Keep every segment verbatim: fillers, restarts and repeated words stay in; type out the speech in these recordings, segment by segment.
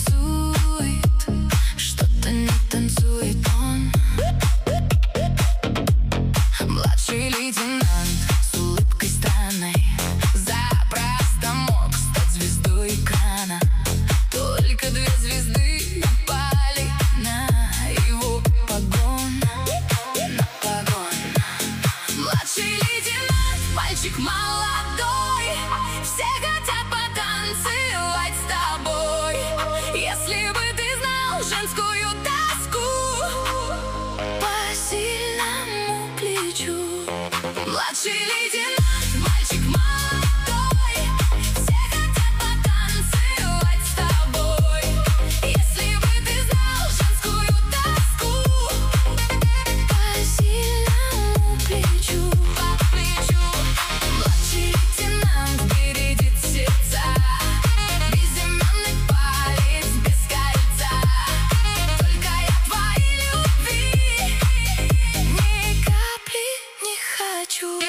танцует, что-то не танцует он. Младший лейтенант с улыбкой странной запросто мог стать звездой экрана. Только две звезды напали на его погон, на погон. Младший лейтенант, мальчик молодой, все хотят потанцевать с тобой. Если бы ты знал женскую тоску по сильному плечу. Младший лейтенант, мальчик молодой, все хотят потанцевать с тобой. Если бы ты знал женскую тоску по сильному плечу, по плечу. Младший лейтенант бередит сердца, безымянный палец без кольца. Только я твоей любви ни капли не хочу.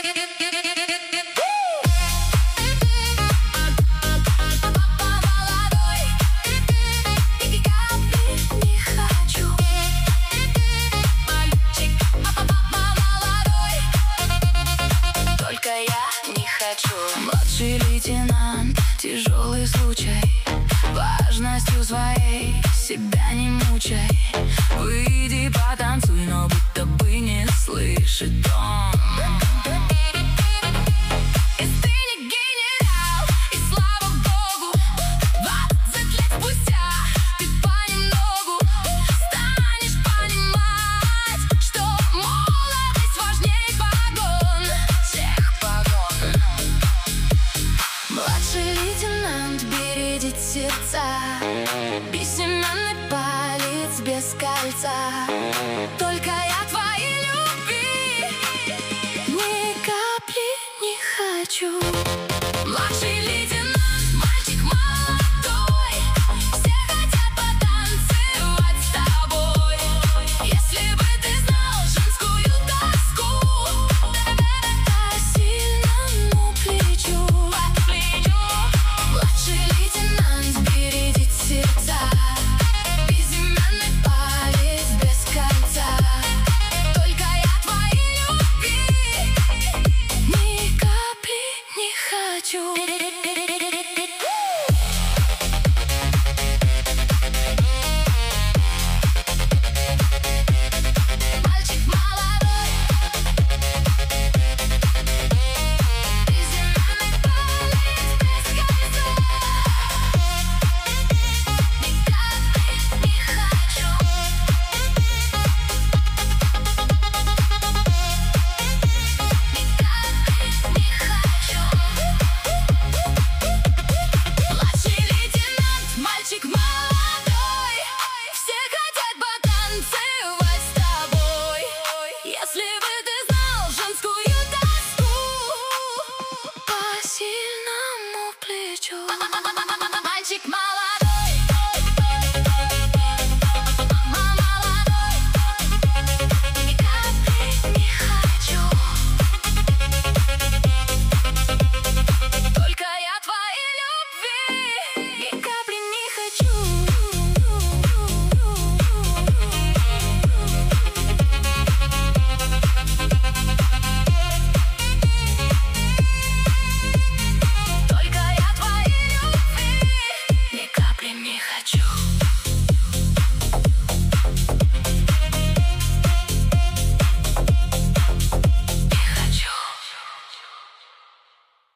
Младший лейтенант, тяжелый случай, важностью своей себя не мучай. Выйди, потанцуй, но будто бы не слышит он. Если ты не генерал, и слава богу, двадцать лет спустя ты понемногу станешь понимать, что молодость важней погон, всех погон. Младший лейтенант бередит сердца, безымянный палец без кольца. Только я твоей любви ни капли не хочу. Младший